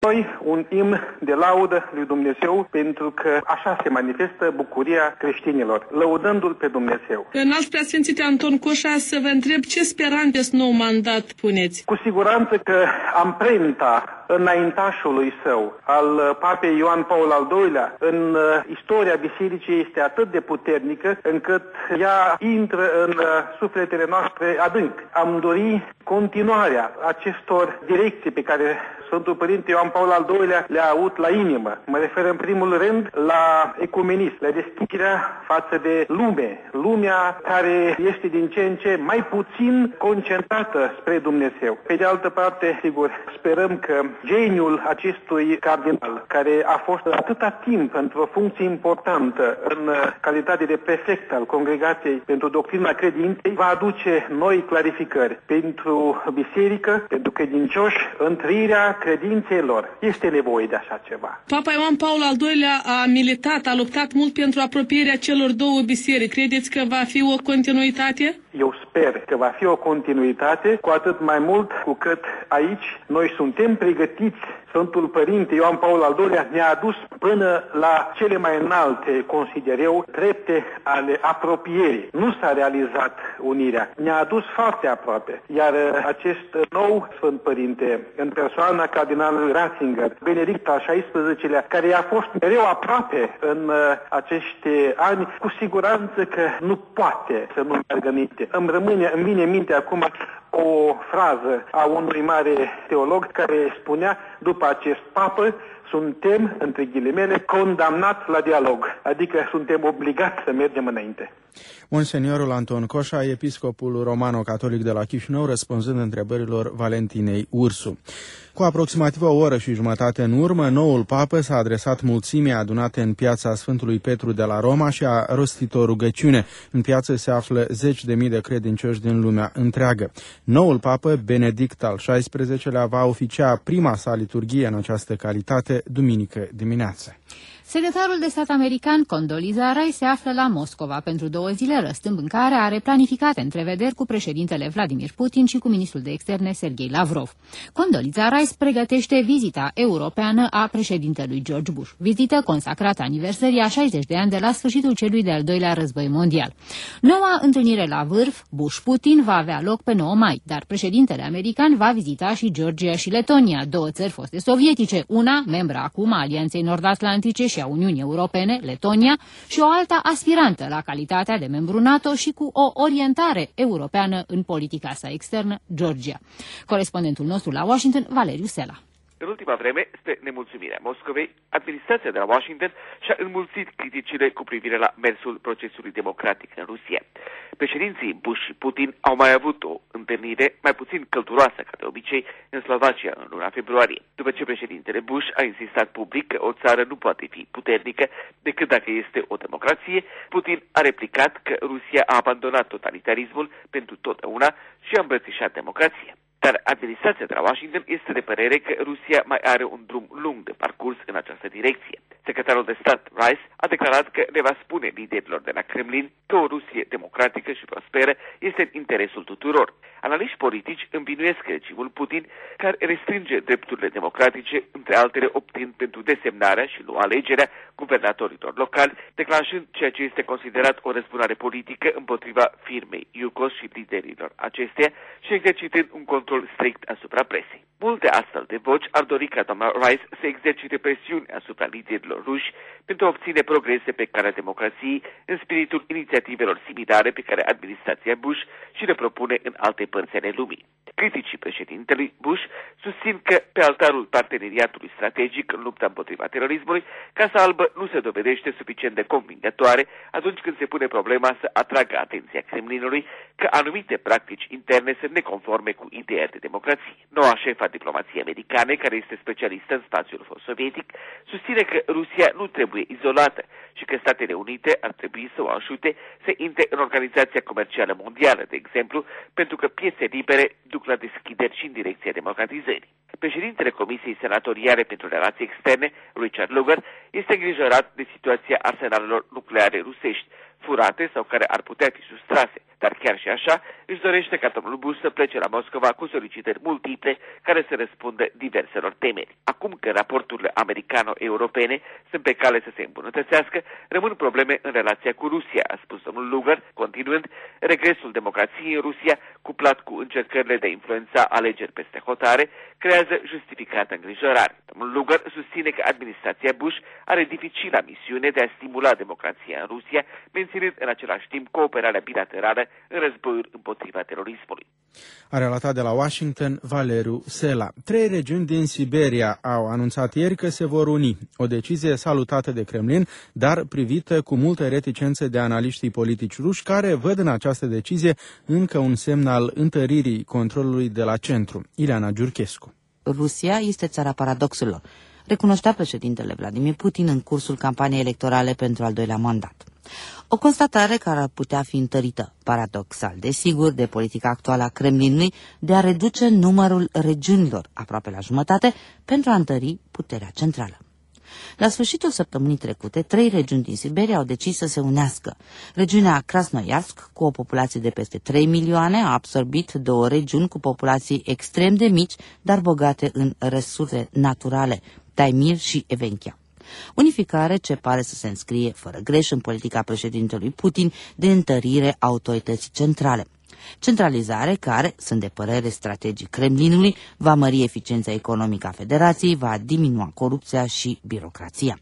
Noi un imn de laudă lui Dumnezeu pentru că așa se manifestă bucuria creștinilor, lăudându-L pe Dumnezeu. Înalt Preasfințite Anton Coșa, să vă întreb ce speranțe nou mandat puneți? Cu siguranță că amprenta înaintașului său, al Papei Ioan Paul al II-lea, în istoria bisericii este atât de puternică încât ea intră în sufletele noastre adânc. Am dori continuarea acestor direcții pe care Sfântul Părinte Ioan Paul al II-lea le-a avut la inimă. Mă refer în primul rând la ecumenism, la deschiderea față de lume, lumea care este din ce în ce mai puțin concentrată spre Dumnezeu. Pe de altă parte, sigur, sperăm că geniul acestui cardinal, care a fost atâta timp într-o funcție importantă în calitate de prefect al Congregației pentru Doctrina Credinței, va aduce noi clarificări pentru biserică, pentru credincioși, întărirea credinței lor. Este nevoie de așa ceva. Papa Ioan Paul al II-lea a militat, a luptat mult pentru apropierea celor două biserici. Credeți că va fi o continuitate? Eu sper că va fi o continuitate, cu atât mai mult cu cât aici noi suntem pregătiți. Sfântul Părinte Ioan Paul al II-lea ne-a adus până la cele mai înalte, consider eu, trepte ale apropierii. Nu s-a realizat unirea. Ne-a adus foarte aproape. Iar acest nou Sfânt Părinte, în persoana cardinalului Ratzinger, Benedict al XVI-lea, care a fost mereu aproape în acești ani, cu siguranță că nu poate să nu meargă minte. Îmi vine în minte acum o frază a unui mare teolog care spunea: după acest papă suntem, între ghilimele, condamnați la dialog, adică suntem obligați să mergem înainte. Monseniorul Anton Coșa, episcopul romano-catolic de la Chișinău, răspunzând întrebărilor Valentinei Ursu. Cu aproximativ o oră și jumătate în urmă, noul papă s-a adresat mulțimii adunate în piața Sfântului Petru de la Roma și a rostit o rugăciune. În piață se află zeci de mii de credincioși din lumea întreagă. Noul papă, Benedict al XVI-lea, va oficia prima sa liturghie în această calitate duminică dimineață. Secretarul de stat american Condoleezza Rice se află la Moscova pentru 2 zile, răstâmb în care are planificate întrevederi cu președintele Vladimir Putin și cu ministrul de externe Sergei Lavrov. Condoleezza Rice pregătește vizita europeană a președintelui George Bush, vizită consacrată aniversării a 60 de ani de la sfârșitul celui de-al doilea război mondial. Noua întâlnire la vârf, Bush-Putin, va avea loc pe 9 mai, dar președintele american va vizita și Georgia și Letonia, 2 țări foste sovietice, una membră acum a Alianței Nord-Atlantice și a Uniunii Europene, Letonia, și o alta aspirantă la calitatea de membru NATO și cu o orientare europeană în politica sa externă, Georgia. Corespondentul nostru la Washington, Valeriu Sela. În ultima vreme, spre nemulțumirea Moscovei, administrația de la Washington și-a înmulțit criticile cu privire la mersul procesului democratic în Rusia. Președinții Bush și Putin au mai avut o întâlnire mai puțin călduroasă ca de obicei în Slovacia în luna februarie. După ce președintele Bush a insistat public că o țară nu poate fi puternică decât dacă este o democrație, Putin a replicat că Rusia a abandonat totalitarismul pentru totdeauna și a îmbrățișat democrația. Dar administrația de la Washington este de părere că Rusia mai are un drum lung de parcurs în această direcție. Secretarul de stat Rice a declarat că le va spune liderilor de la Kremlin că o Rusie democratică și prosperă este în interesul tuturor. Analiști politici învinuiesc regimul Putin, care restrânge drepturile democratice, între altele optând pentru desemnarea și nu alegerea guvernatorilor locali, declanșând ceea ce este considerat o răzbunare politică împotriva firmei Yukos și liderilor acesteia și exercitând un control strict asupra presei. Multe astfel de voci ar dori ca doamna Rice să exercite presiune asupra liderilor ruși pentru a obține progrese pe calea democrației în spiritul inițiativelor similare pe care administrația Bush și le propune în alte părți ale lumii. Criticii președintelui Bush susțin că pe altarul parteneriatului strategic în lupta împotriva terorismului, Casa Albă nu se dovedește suficient de convingătoare atunci când se pune problema să atragă atenția Kremlinului că anumite practici interne sunt neconforme cu ideea de democrație. Noua șefa diplomației americane, care este specialistă în spațiul fost sovietic, susține că Rusia nu trebuie izolată și că Statele Unite ar trebui să o ajute să intre în Organizația Comercială Mondială, de exemplu, pentru că piețe libere duc la deschideri și în direcția democratizării. Președintele Comisiei Senatoriale pentru Relații Externe, Richard Lugar, este îngrijorat de situația arsenalelor nucleare rusești, furate sau care ar putea fi sustrase. Dar chiar și așa, își dorește ca domnul Bush să plece la Moscova cu solicitări multiple care să răspundă diverselor temeri. Acum că raporturile americano-europene sunt pe cale să se îmbunătățească, rămân probleme în relația cu Rusia, a spus domnul Lugar, continuând: regresul democrației în Rusia, cuplat cu încercările de a influența alegeri peste hotare, creează justificată îngrijorare. Domnul Lugar susține că administrația Bush are dificila misiune de a stimula democrația în Rusia, menținând în același timp cooperarea bilaterală în războiul împotriva terorismului. A relatat de la Washington Valeriu Sela. 3 regiuni din Siberia au anunțat ieri că se vor uni. O decizie salutată de Kremlin, dar privită cu multă reticență de analiștii politici ruși, care văd în această decizie încă un semn al întăririi controlului de la centru. Ileana Giurchescu. Rusia este țara paradoxurilor, recunoștea președintele Vladimir Putin în cursul campaniei electorale pentru al 2-lea mandat. O constatare care ar putea fi întărită, paradoxal, desigur, de politica actuală a Kremlinului de a reduce numărul regiunilor, aproape la jumătate, pentru a întări puterea centrală. La sfârșitul săptămânii trecute, 3 regiuni din Siberia au decis să se unească. Regiunea Krasnoiarsk, cu o populație de peste 3 milioane, a absorbit 2 regiuni cu populații extrem de mici, dar bogate în resurse naturale, Taimyr și Evenkia. Unificare ce pare să se înscrie fără greș în politica președintelui Putin de întărire a autorității centrale. Centralizare care, sunt de părere strategic Kremlinului, va mări eficiența economică a federației, va diminua corupția și birocrația.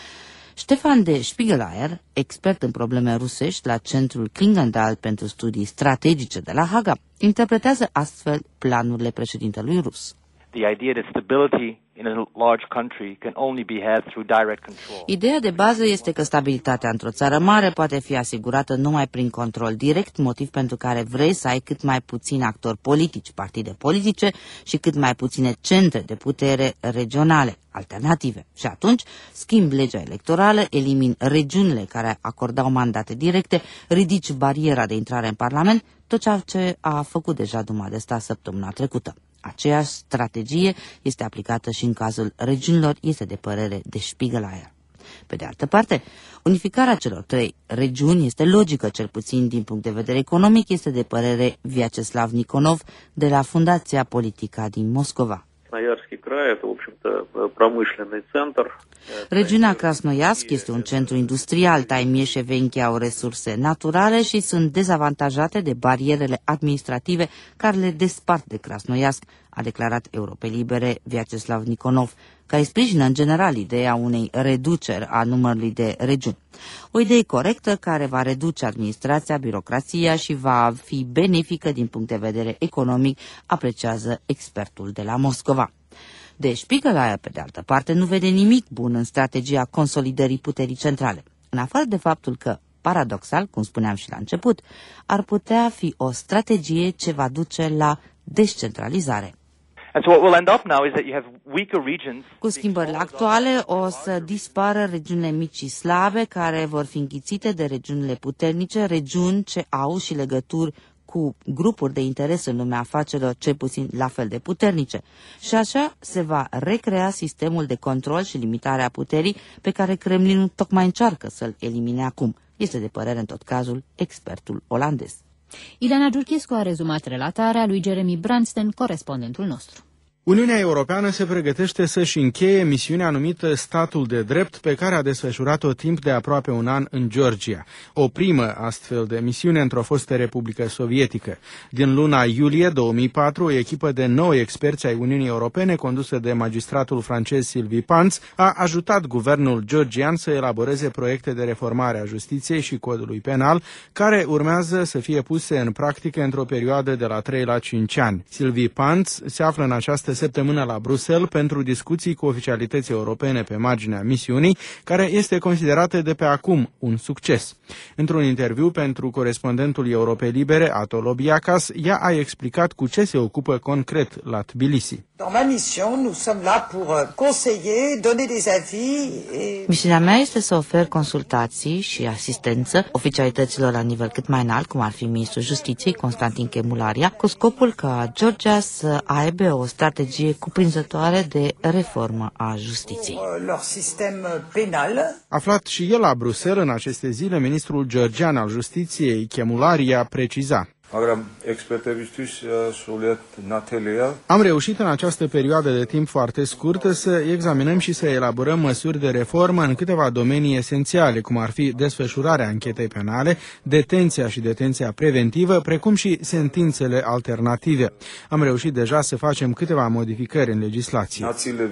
Ștefan de Spiegelmeier, expert în probleme rusești la Centrul Klingenthal pentru studii strategice de la Haga, interpretează astfel planurile președintelui rus. The idea that stability in a large country can only be had through direct control. Ideea de bază este că stabilitatea într-o țară mare poate fi asigurată numai prin control direct, motiv pentru care vrei să ai cât mai puțini actori politici, partide politice și cât mai puține centre de putere regionale, alternative. Și atunci schimbi legea electorală, elimini regiunile care acordau mandate directe, ridici bariera de intrare în Parlament, tot ceea ce a făcut deja Duma de Stat săptămâna trecută. Aceeași strategie este aplicată și în cazul regiunilor, este de părere de Spiegelmeier. Pe de altă parte, unificarea celor 3 regiuni este logică, cel puțin din punct de vedere economic, este de părere Vyacheslav Nikonov de la Fundația Politica din Moscova. Regiunea Krasnoiarsk este un centru industrial, Taimyr și Evenkia au resurse naturale și sunt dezavantajate de barierele administrative care le despart de Krasnoiarsk, a declarat Europei Libere Vyacheslav Nikonov, care sprijină în general ideea unei reduceri a numărului de regiuni. O idee corectă care va reduce administrația, birocrația și va fi benefică din punct de vedere economic, apreciază expertul de la Moscova. De Spiegelmeier, pe de altă parte, nu vede nimic bun în strategia consolidării puterii centrale, în afară de faptul că, paradoxal, cum spuneam și la început, ar putea fi o strategie ce va duce la descentralizare. Cu schimbările actuale o să dispară regiunile mici și slabe care vor fi înghițite de regiunile puternice, regiuni ce au și legături cu grupuri de interes în lumea afacerilor cel puțin la fel de puternice. Și așa se va recrea sistemul de control și limitare a puterii pe care Kremlinul tocmai încearcă să-l elimine acum. Este de părere în tot cazul expertul olandez. Ileana Giurchescu a rezumat relatarea lui Jeremy Branston, corespondentul nostru. Uniunea Europeană se pregătește să-și încheie misiunea numită Statul de Drept, pe care a desfășurat-o timp de aproape un an în Georgia. O primă astfel de misiune într-o fostă republică sovietică. Din luna iulie 2004, o echipă de 9 experți ai Uniunii Europene, condusă de magistratul francez Sylvie Pants, a ajutat guvernul georgian să elaboreze proiecte de reformare a justiției și codului penal, care urmează să fie puse în practică într-o perioadă de la 3 la 5 ani. Sylvie Pants se află în această săptămână la Bruxelles pentru discuții cu oficialități europene pe marginea misiunii, care este considerată de pe acum un succes. Într-un interviu pentru corespondentul Europei Libere, Atolobiacas, ea a explicat cu ce se ocupă concret la Tbilisi. Misiunea mea este să ofer consultații și asistență oficialităților la nivel cât mai înalt, cum ar fi ministrul Justiției, Constantin Chemularia, cu scopul ca Georgia să aibă o strategie strategie cuprinzătoare de reformă a justiției. Aflat și el la Bruxelles în aceste zile, ministrul georgian al justiției, Chemularia, preciza: am reușit în această perioadă de timp foarte scurtă să examinăm și să elaborăm măsuri de reformă în câteva domenii esențiale, cum ar fi desfășurarea anchetei penale, detenția și detenția preventivă, precum și sentințele alternative. Am reușit deja să facem câteva modificări în legislație.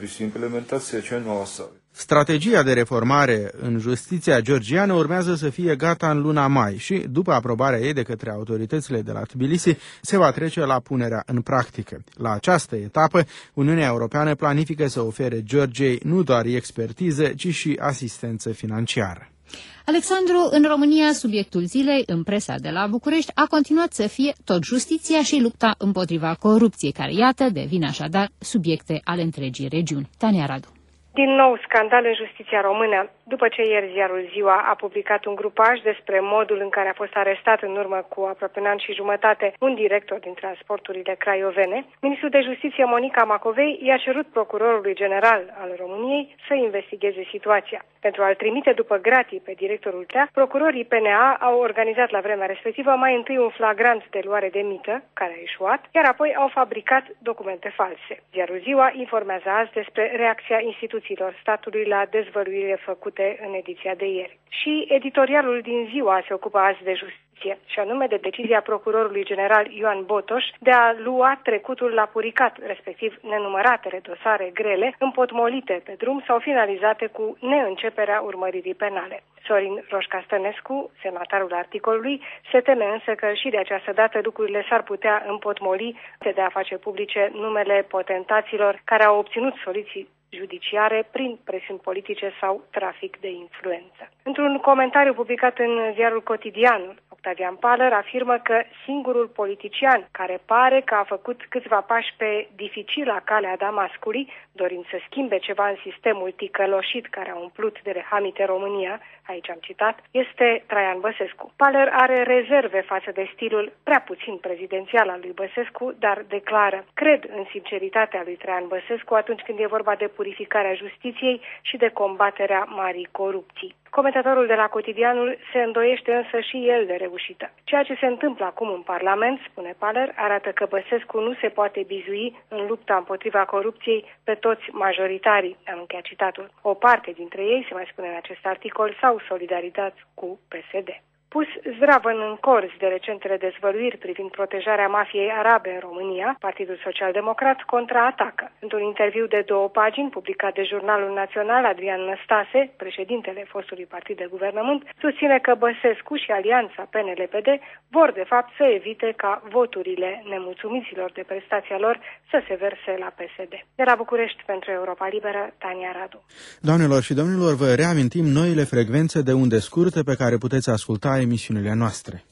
Strategia de reformare în justiția georgiană urmează să fie gata în luna mai și, după aprobarea ei de către autoritățile de la Tbilisi, se va trece la punerea în practică. La această etapă, Uniunea Europeană planifică să ofere Georgiei nu doar expertiză, ci și asistență financiară. Alexandru, în România, subiectul zilei în presa de la București a continuat să fie tot justiția și lupta împotriva corupției, care, iată, devin așadar subiecte ale întregii regiuni. Tania Radu. Din nou scandal în justiția română. După ce ieri ziarul Ziua a publicat un grupaj despre modul în care a fost arestat în urmă cu aproape un an și jumătate un director din transporturile craiovene, ministrul de justiție Monica Macovei i-a cerut procurorului general al României să investigheze situația. Pentru a-l trimite după gratii pe directorul TREA, procurorii PNA au organizat la vremea respectivă mai întâi un flagrant de luare de mită, care a eșuat, iar apoi au fabricat documente false. Ziarul Ziua informează azi despre reacția instituțiilor statului la dezvăluirile făcute în ediția de ieri. Și editorialul din Ziua se ocupă azi de justiție, și anume de decizia procurorului general Ioan Botoș de a lua trecutul la puricat, respectiv nenumăratele dosare grele, împotmolite pe drum sau finalizate cu neînceperea urmăririi penale. Sorin Roșca-Stănescu, semnatarul articolului, se teme însă că și de această dată lucrurile s-ar putea împotmoli de a face publice numele potentaților care au obținut soluții judiciare prin presiuni politice sau trafic de influență. Într-un comentariu publicat în ziarul Cotidianul, Octavian Paller afirmă că singurul politician care pare că a făcut câțiva pași pe dificila calea Damascului, dorind să schimbe ceva în sistemul ticăloșit care a umplut de rehamite România, aici am citat, este Traian Băsescu. Paller are rezerve față de stilul prea puțin prezidențial al lui Băsescu, dar declară: cred în sinceritatea lui Traian Băsescu atunci când e vorba de purificarea justiției și de combaterea marii corupții. Comentatorul de la Cotidianul se îndoiește însă și el de reușită. Ceea ce se întâmplă acum în Parlament, spune Paller, arată că Băsescu nu se poate bizui în lupta împotriva corupției pe toți majoritarii, am încheiat citatul. O parte dintre ei, se mai spune în acest articol, s-au solidarizat cu PSD. Pus zdravăn în corzi de recentele dezvăluiri privind protejarea mafiei arabe în România, Partidul Social-Democrat contraatacă. Într-un interviu de 2 pagini publicat de Jurnalul Național, Adrian Năstase, președintele fostului partid de guvernământ, susține că Băsescu și alianța PNL-PD vor de fapt să evite ca voturile nemulțumiților de prestația lor să se verse la PSD. De la București pentru Europa Liberă, Tania Radu. Doamnelor și domnilor, vă reamintim noile frecvențe de unde scurte pe care puteți asculta emisiunile noastre.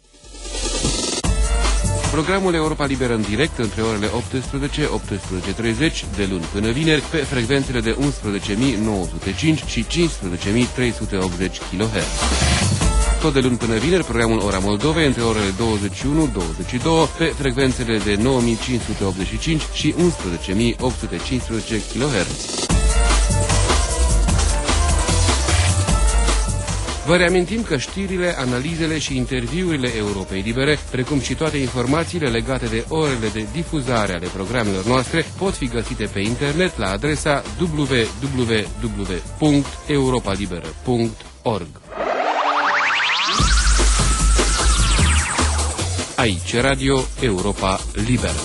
Programul Europa Liberă în direct între orele 18-18:30 de luni până vineri pe frecvențele de 11.905 și 15.380 kHz. Tot de luni până vineri, programul Ora Moldovei între orele 21-22 pe frecvențele de 9.585 și 11.815 kHz. Vă reamintim că știrile, analizele și interviurile Europei Libere, precum și toate informațiile legate de orele de difuzare ale programelor noastre, pot fi găsite pe internet la adresa www.europalibera.org. Aici Radio Europa Liberă.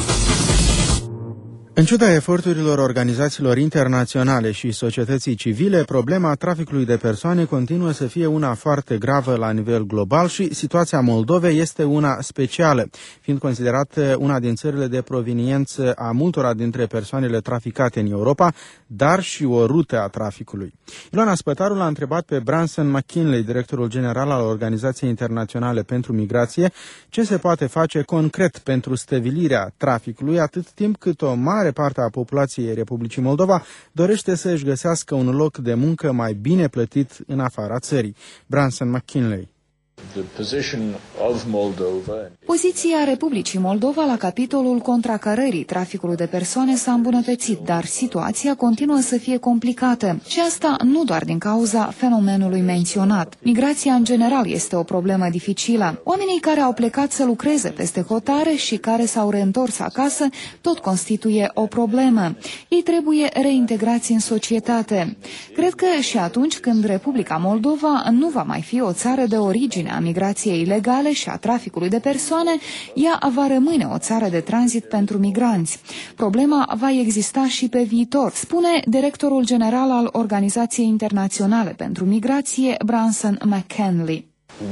În ciuda eforturilor organizațiilor internaționale și societății civile, problema traficului de persoane continuă să fie una foarte gravă la nivel global și situația Moldovei este una specială, fiind considerată una din țările de proveniență a multora dintre persoanele traficate în Europa, dar și o rută a traficului. Iloana Spătaru l-a întrebat pe Branson McKinley, directorul general al Organizației Internaționale pentru Migrație, ce se poate face concret pentru stăvilirea traficului, atât timp cât o mare parte a populației Republicii Moldova dorește să își găsească un loc de muncă mai bine plătit în afara țării. Branson McKinley. Poziția Republicii Moldova la capitolul contracarării traficului de persoane s-a îmbunătățit, dar situația continuă să fie complicată. Și asta nu doar din cauza fenomenului menționat. Migrația în general este o problemă dificilă. Oamenii care au plecat să lucreze peste hotare și care s-au reîntors acasă tot constituie o problemă. Ei trebuie reintegrați în societate. Cred că și atunci când Republica Moldova nu va mai fi o țară de origine a migrației ilegale și a traficului de persoane, ea va rămâne o țară de tranzit pentru migranți. Problema va exista și pe viitor, spune directorul general al Organizației Internaționale pentru Migrație, Branson McKinley.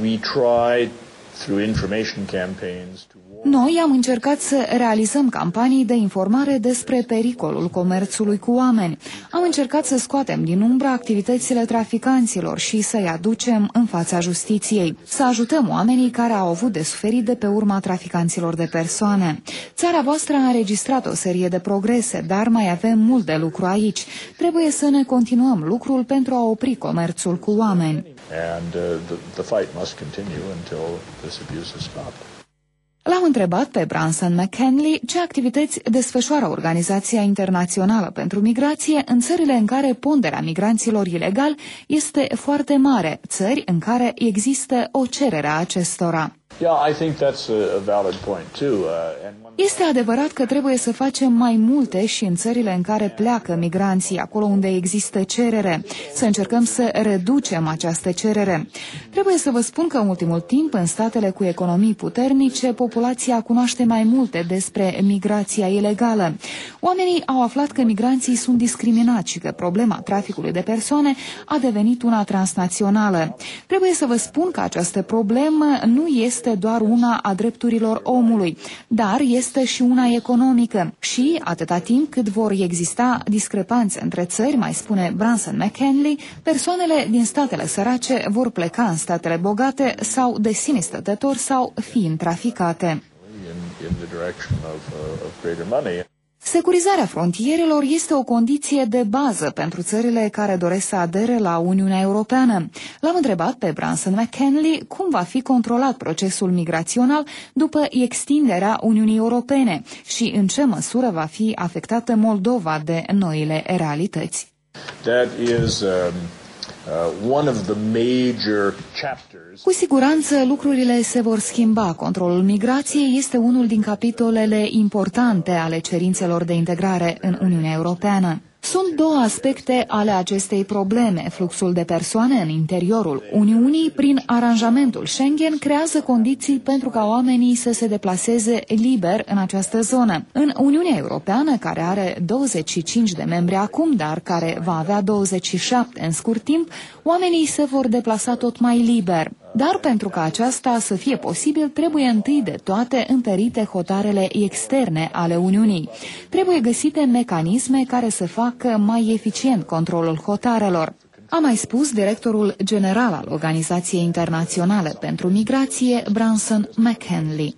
Noi am încercat să realizăm campanii de informare despre pericolul comerțului cu oameni. Am încercat să scoatem din umbră activitățile traficanților și să-i aducem în fața justiției. Să ajutăm oamenii care au avut de suferit de pe urma traficanților de persoane. Țara voastră a înregistrat o serie de progrese, dar mai avem mult de lucru aici. Trebuie să ne continuăm lucrul pentru a opri comerțul cu oameni. L-am întrebat pe Branson McKinley ce activități desfășoară Organizația Internațională pentru Migrație în țările în care ponderea migranților ilegali este foarte mare, țări în care există o cerere a acestora. Este adevărat că trebuie să facem mai multe și în țările în care pleacă migranții, acolo unde există cerere, să încercăm să reducem această cerere. Trebuie să vă spun că în ultimul timp, în statele cu economii puternice, populația cunoaște mai multe despre migrația ilegală. Oamenii au aflat că migranții sunt discriminați și că problema traficului de persoane a devenit una transnațională. Trebuie să vă spun că această problemă nu este doar una a drepturilor omului, dar este și una economică. Și, atâta timp cât vor exista discrepanțe între țări, mai spune Branson McKinley, persoanele din statele sărace vor pleca în statele bogate sau de sine stătători sau fiind traficate. Securizarea frontierelor este o condiție de bază pentru țările care doresc să adere la Uniunea Europeană. L-am întrebat pe Branson McKinley cum va fi controlat procesul migrațional după extinderea Uniunii Europene și în ce măsură va fi afectată Moldova de noile realități. Cu siguranță lucrurile se vor schimba. Controlul migrației este unul din capitolele importante ale cerințelor de integrare în Uniunea Europeană. Sunt două aspecte ale acestei probleme. Fluxul de persoane în interiorul Uniunii, prin aranjamentul Schengen, creează condiții pentru ca oamenii să se deplaseze liber în această zonă. În Uniunea Europeană, care are 25 de membri acum, dar care va avea 27 în scurt timp, oamenii se vor deplasa tot mai liber. Dar pentru ca aceasta să fie posibil, trebuie întâi de toate întărite hotarele externe ale Uniunii. Trebuie găsite mecanisme care să facă mai eficient controlul hotarelor. A mai spus directorul general al Organizației Internaționale pentru Migrație, Branson McKinley.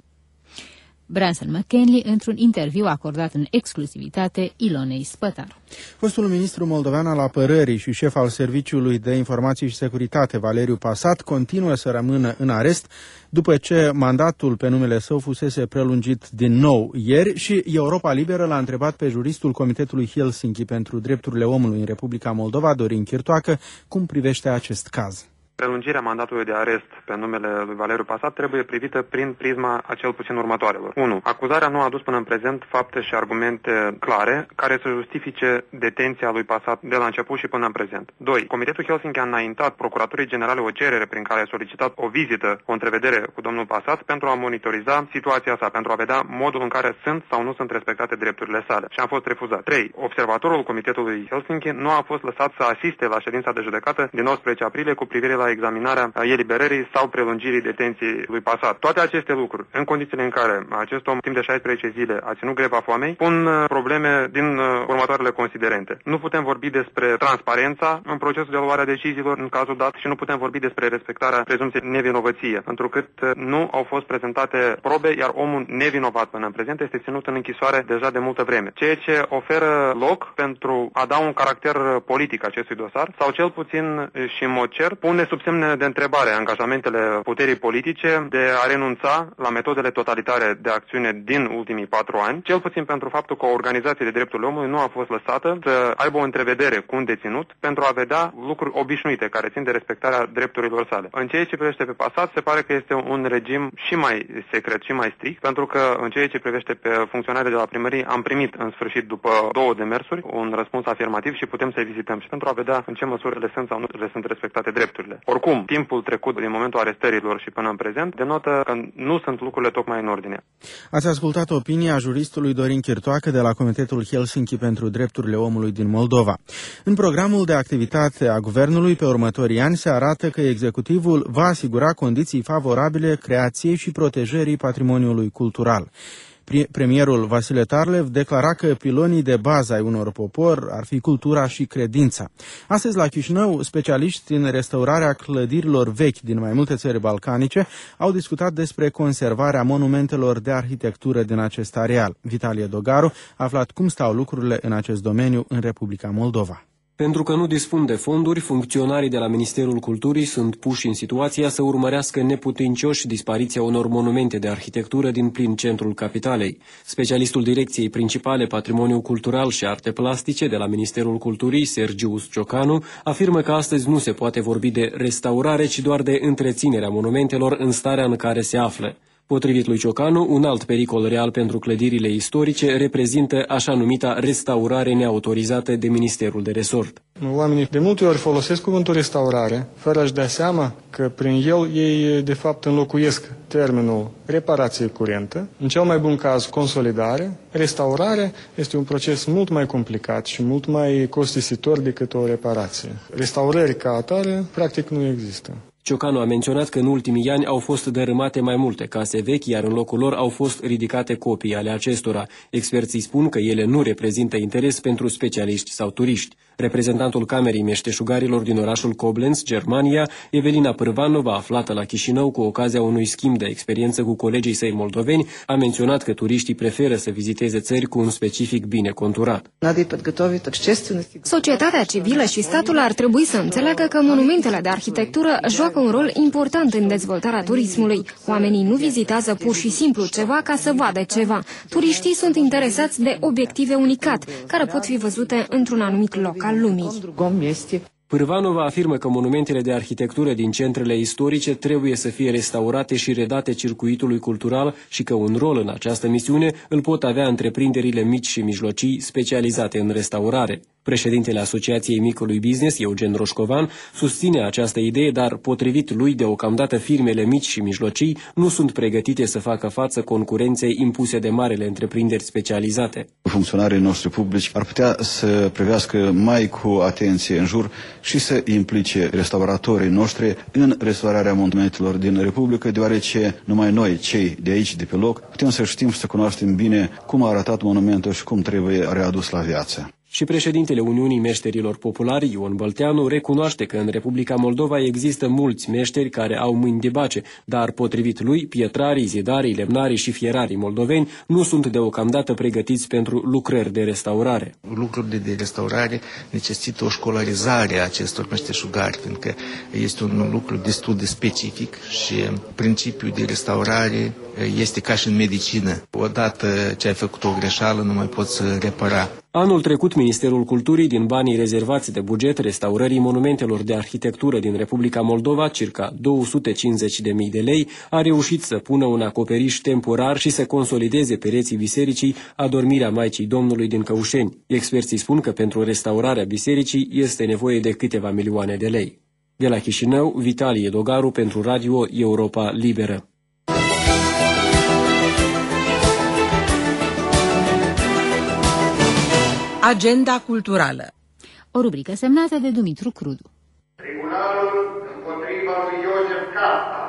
Branson McKinley într-un interviu acordat în exclusivitate Ilonei Spătaru. Fostul ministru moldovean al apărării și șef al Serviciului de Informații și Securitate, Valeriu Pasat, continuă să rămână în arest după ce mandatul pe numele său fusese prelungit din nou ieri și Europa Liberă l-a întrebat pe juristul Comitetului Helsinki pentru Drepturile Omului în Republica Moldova, Dorin Chirtoacă, cum privește acest caz. Prelungirea mandatului de arest pe numele lui Valeriu Pasat trebuie privită prin prisma a cel puțin următoarelor. 1. Acuzarea nu a adus până în prezent fapte și argumente clare care să justifice detenția lui Pasat de la început și până în prezent. 2. Comitetul Helsinki a înaintat Procuraturii Generale o cerere prin care a solicitat o vizită, o întrevedere cu domnul Pasat pentru a monitoriza situația sa, pentru a vedea modul în care sunt sau nu sunt respectate drepturile sale. Și am fost refuzat. 3. Observatorul Comitetului Helsinki nu a fost lăsat să asiste la ședința de judecată din 19 aprilie cu privire la examinarea eliberării sau prelungirii detenției lui Pasat. Toate aceste lucruri, în condițiile în care acest om timp de 16 zile a ținut greva foamei, pun probleme din următoarele considerente. Nu putem vorbi despre transparența în procesul de luare a deciziilor în cazul dat și nu putem vorbi despre respectarea prezumției nevinovăție, întrucât nu au fost prezentate probe, iar omul nevinovat până în prezent este ținut în închisoare deja de multă vreme, ceea ce oferă loc pentru a da un caracter politic acestui dosar sau cel puțin și în mod cert pune sub semne de întrebare angajamentele puterii politice de a renunța la metodele totalitare de acțiune din ultimii 4 ani, cel puțin pentru faptul că o organizație de drepturile omului nu a fost lăsată să aibă o întrevedere cu un deținut pentru a vedea lucruri obișnuite care țin de respectarea drepturilor sale. În ceea ce privește pe Passat, se pare că este un regim și mai secret și mai strict, pentru că în ceea ce privește pe funcționarii de la primărie am primit în sfârșit după 2 demersuri un răspuns afirmativ și putem să-i vizităm și pentru a vedea în ce măsură le sunt sau nu le sunt respectate drepturile. Oricum, timpul trecut din momentul arestărilor și până în prezent denotă că nu sunt lucrurile tocmai în ordine. Ați ascultat opinia juristului Dorin Chirtoacă de la Comitetul Helsinki pentru Drepturile Omului din Moldova. În programul de activitate a guvernului pe următorii ani se arată că executivul va asigura condiții favorabile creației și protejării patrimoniului cultural. Premierul Vasile Tarlev declara că pilonii de bază ai unor popor ar fi cultura și credința. Astăzi la Chișinău, specialiști în restaurarea clădirilor vechi din mai multe țări balcanice au discutat despre conservarea monumentelor de arhitectură din acest areal. Vitalie Dogaru a aflat cum stau lucrurile în acest domeniu în Republica Moldova. Pentru că nu dispun de fonduri, funcționarii de la Ministerul Culturii sunt puși în situația să urmărească neputincioși dispariția unor monumente de arhitectură din plin centrul capitalei. Specialistul Direcției Principale Patrimoniu Cultural și Arte Plastice de la Ministerul Culturii, Sergius Ciocanu, afirmă că astăzi nu se poate vorbi de restaurare, ci doar de întreținerea monumentelor în starea în care se află. Potrivit lui Ciocanu, un alt pericol real pentru clădirile istorice reprezintă așa numita restaurare neautorizată de Ministerul de Resort. Oamenii de multe ori folosesc cuvântul restaurare, fără a-și da seama că prin el ei de fapt înlocuiesc termenul reparație curentă, în cel mai bun caz consolidare. Restaurare este un proces mult mai complicat și mult mai costisitor decât o reparație. Restaurări ca atare practic nu există. Ciocanu a menționat că în ultimii ani au fost dărâmate mai multe case vechi, iar în locul lor au fost ridicate copii ale acestora. Experții spun că ele nu reprezintă interes pentru specialiști sau turiști. Reprezentantul Camerei Meșteșugarilor din orașul Koblenz, Germania, Evelina Pârvanova, aflată la Chișinău cu ocazia unui schimb de experiență cu colegii săi moldoveni, a menționat că turiștii preferă să viziteze țări cu un specific bine conturat. Societatea civilă și statul ar trebui să înțeleagă că monumentele de arhitectură joacă un rol important în dezvoltarea turismului. Oamenii nu vizitează pur și simplu ceva ca să vadă ceva. Turiștii sunt interesați de obiective unicat, care pot fi văzute într-un anumit loc al lumii. Pârvanova afirmă că monumentele de arhitectură din centrele istorice trebuie să fie restaurate și redate circuitului cultural și că un rol în această misiune îl pot avea întreprinderile mici și mijlocii specializate în restaurare. Președintele Asociației Micului Business, Eugen Roșcovan, susține această idee, dar potrivit lui, deocamdată firmele mici și mijlocii nu sunt pregătite să facă față concurenței impuse de marele întreprinderi specializate. Funcționarii noștri publici ar putea să privească mai cu atenție în jur și să implice restauratorii noștri în restaurarea monumentelor din Republică, deoarece numai noi, cei de aici, de pe loc, putem să știm și să cunoaștem bine cum a arătat monumentul și cum trebuie readus la viață. Și președintele Uniunii Meșterilor Populari, Ion Bălteanu, recunoaște că în Republica Moldova există mulți meșteri care au mâini de bace, dar potrivit lui, pietrarii, zidarii, lemnarii și fierarii moldoveni nu sunt deocamdată pregătiți pentru lucrări de restaurare. Lucrurile de restaurare necesită o școlarizare a acestor meșteșugari, pentru că este un lucru destul de specific și principiul de restaurare este ca și în medicină. Odată ce ai făcut o greșeală, nu mai poți să repara. Anul trecut, Ministerul Culturii, din banii rezervați de buget restaurării monumentelor de arhitectură din Republica Moldova, circa 250.000 de lei, a reușit să pună un acoperiș temporar și să consolideze pereții bisericii Adormirea Maicii Domnului din Căușeni. Experții spun că pentru restaurarea bisericii este nevoie de câteva milioane de lei. De la Chișinău, Vitalie Dogaru pentru Radio Europa Liberă. Agenda culturală. O rubrică semnată de Dumitru Crudu. Tribunalul împotriva lui Iosef Carta.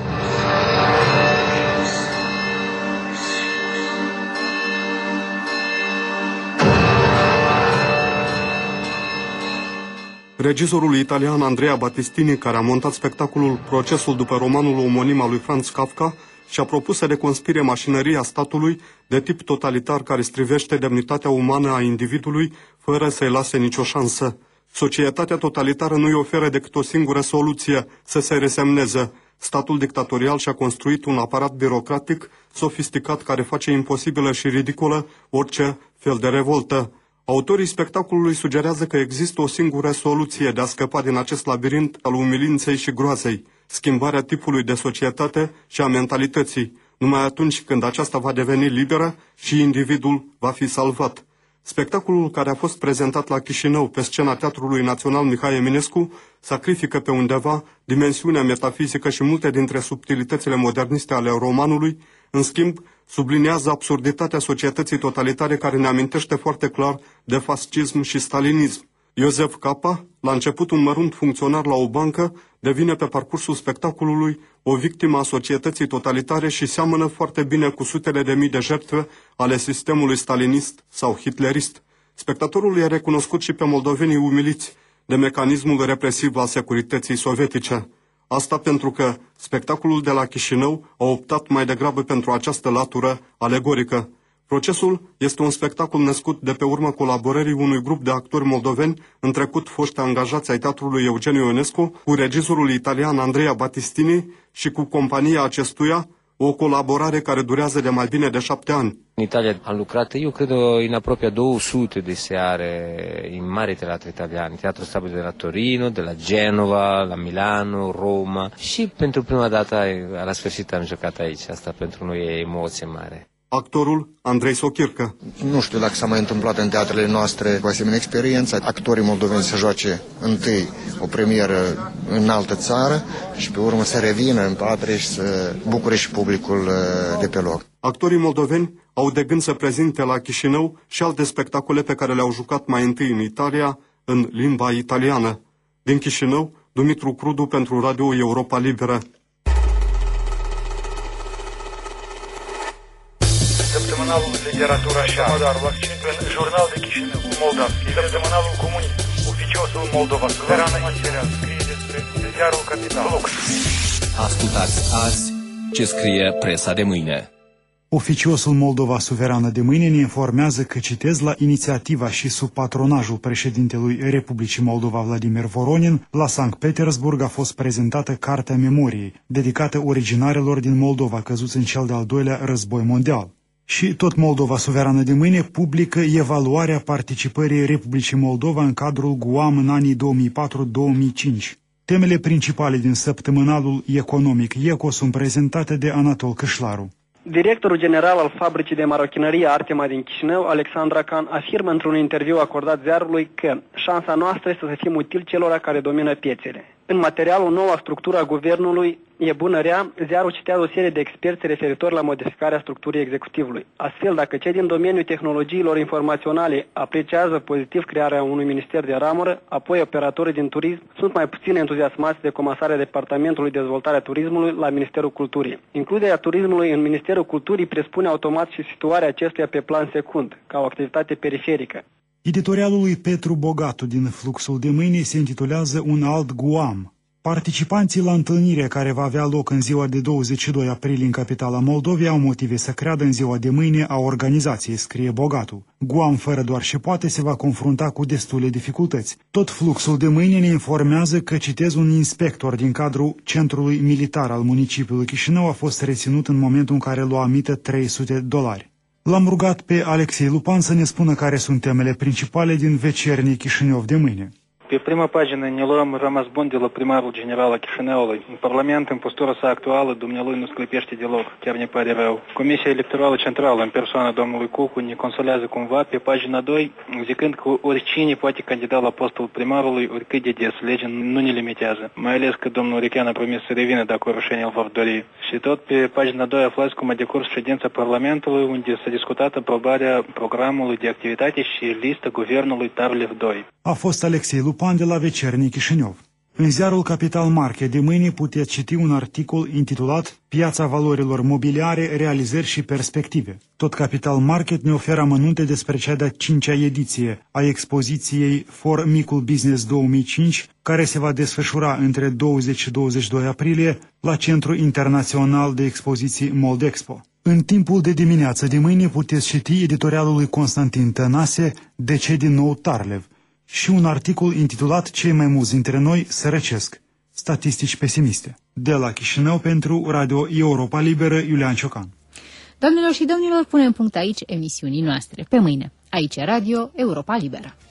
Regizorul italian Andrea Battistini, care a montat spectacolul Procesul după romanul omonim al lui Franz Kafka, și-a propus să reconspire mașinăria statului de tip totalitar care strivește demnitatea umană a individului fără să-i lase nicio șansă. Societatea totalitară nu îi oferă decât o singură soluție, să se resemneze. Statul dictatorial și-a construit un aparat birocratic sofisticat care face imposibilă și ridicolă orice fel de revoltă. Autorii spectacolului sugerează că există o singură soluție de a scăpa din acest labirint al umilinței și groazei, schimbarea tipului de societate și a mentalității, numai atunci când aceasta va deveni liberă și individul va fi salvat. Spectacolul care a fost prezentat la Chișinău pe scena Teatrului Național Mihai Eminescu sacrifică pe undeva dimensiunea metafizică și multe dintre subtilitățile moderniste ale romanului, în schimb subliniază absurditatea societății totalitare care ne amintește foarte clar de fascism și stalinism. Iosef Capa, la început un mărunt funcționar la o bancă, devine pe parcursul spectacolului o victimă a societății totalitare și seamănă foarte bine cu sutele de mii de jertfe ale sistemului stalinist sau hitlerist. Spectatorul e recunoscut și pe moldovenii umiliți de mecanismul represiv al securității sovietice. Asta pentru că spectacolul de la Chișinău a optat mai degrabă pentru această latură alegorică. Procesul este un spectacol născut de pe urma colaborării unui grup de actori moldoveni, în trecut foști angajați ai Teatrului Eugen Ionescu, cu regizorul italian Andrea Battistini și cu compania acestuia, o colaborare care durează de mai bine de 7 ani. In Italia am lucrat, io credo, in apropria 200 di seare in mari teatri italiani, Teatro Stabile de la Torino, de la Genova, la Milano, Roma și pentru prima dată la sfârșit am jucat aici, asta pentru noi e emoție mare. Actorul Andrei Sochircă. Nu știu dacă s-a mai întâmplat în teatrele noastre cu asemenea experiență. Actorii moldoveni să joace întâi o premieră în altă țară și pe urmă să revină în patrie și să bucure și publicul de pe loc. Actorii moldoveni au de gând să prezinte la Chișinău și alte spectacole pe care le-au jucat mai întâi în Italia, în limba italiană. Din Chișinău, Dumitru Crudu pentru Radio Europa Liberă. Săptămânalul Literatura și Modarul accent în Jurnal de Chișinău, Moldavski, Săptămânalul Comunii, Oficiosul Moldova, Suverană Material, scrie despre Ziarul Capital. Ascultați azi ce scrie presa de mâine. Oficiosul Moldova Suverană de mâine ne informează că, citez, la inițiativa și sub patronajul președintelui Republicii Moldova Vladimir Voronin, la Sankt Petersburg a fost prezentată Cartea Memoriei, dedicată originarilor din Moldova căzuți în cel de-al doilea război mondial. Și tot Moldova Suverană de mâine publică evaluarea participării Republicii Moldova în cadrul GUAM în anii 2004-2005. Temele principale din săptămânalul economic ECO sunt prezentate de Anatol Cășlaru. Directorul general al Fabricii de Marochinerie Artema din Chișinău, Alexandra Can, afirmă într-un interviu acordat ziarului că șansa noastră este să fim utili celor care domină piețele. În materialul Noua structură a guvernului e bună-rea, ziarul citează o serie de experți referitor la modificarea structurii executivului. Astfel, dacă cei din domeniul tehnologiilor informaționale apreciază pozitiv crearea unui minister de ramură, apoi operatorii din turism sunt mai puțin entuziasmați de comasarea Departamentului de Dezvoltare a Turismului la Ministerul Culturii. Includerea turismului în Ministerul Culturii presupune automat și situarea acestuia pe plan secund, ca o activitate periferică. Editorialul lui Petru Bogatu din Fluxul de mâine se intitulează Un alt Guam. Participanții la întâlnirea care va avea loc în ziua de 22 aprilie în capitala Moldovei au motive să creadă în ziua de mâine a organizației, scrie Bogatu. Guam, fără doar și poate, se va confrunta cu destule dificultăți. Tot Fluxul de mâine ne informează că, citez, un inspector din cadrul centrului militar al municipiului Chișinău a fost reținut în momentul în care lua mită $300. L-am rugat pe Alexei Lupan să ne spună care sunt temele principale din Vecernii Chișinău de mâine. Pe prima pagină ne luăm rămas bun de la primarul general al Chișinăului. În Parlament, în postura sa actuală, dumnealui nu sclipește deloc, chiar ne pare rău. Comisia Electorală Centrală, în persoana domnului Cucu, ne consolează cumva pe pagina 2, zicând că oricine poate candida la postul primarului, oricât de des, legea nu ne limitează. Mai ales că domnul Richean a promis să revină dacă Orășenii îl vor dori. Și tot pe pagina 2 aflați cum a decurs ședința Parlamentului, unde s-a discutat aprobarea programului de activitate și listă guvernului Tarlev 2. A fost Alexei Lupan de la Vecernii Chișinău. În ziarul Capital Market de mâine puteți citi un articol intitulat Piața valorilor mobiliare, realizări și perspective. Tot Capital Market ne oferă amănunte despre cea de-a 5-a ediție a expoziției For Micul Business 2005, care se va desfășura între 20 și 22 aprilie la Centrul Internațional de Expoziții Moldexpo. În timpul de dimineață de mâine puteți citi editorialul lui Constantin Tănase De ce din nou Tarlev? și un articol intitulat Cei mai mulți dintre noi sărăcesc. Statistici pesimiste. De la Chișinău pentru Radio Europa Liberă, Iulian Ciocan. Doamnelor și domnilor, punem punct aici emisiunii noastre. Pe mâine. Aici Radio Europa Liberă.